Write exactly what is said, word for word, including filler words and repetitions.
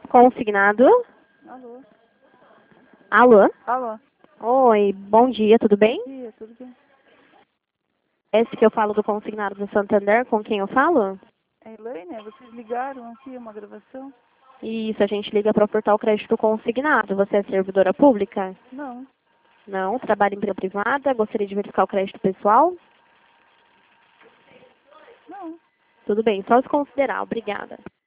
Consignado. Alô? Alô? Alô? Oi, bom dia, tudo bem? Bom dia, tudo bem? Esse que eu falo do Consignado do Santander, com quem eu falo? É Elaine, vocês ligaram aqui uma gravação? Isso, a gente liga para ofertar o crédito consignado. Você é servidora pública? Não, Não, trabalha em empresa privada, gostaria de verificar o crédito pessoal? não. Tudo bem, só se considerar, obrigada.